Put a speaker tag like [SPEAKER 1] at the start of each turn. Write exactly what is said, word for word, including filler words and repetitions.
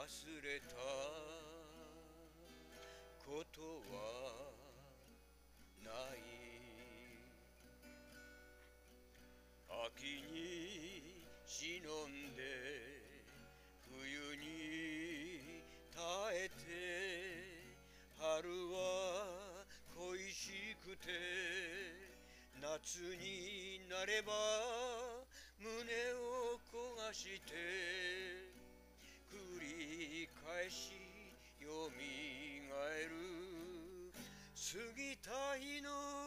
[SPEAKER 1] 忘れたことはない秋に忍んで冬に耐えて春は恋しくて夏になれば胸を焦がして繰り返しよみがえる過ぎた日の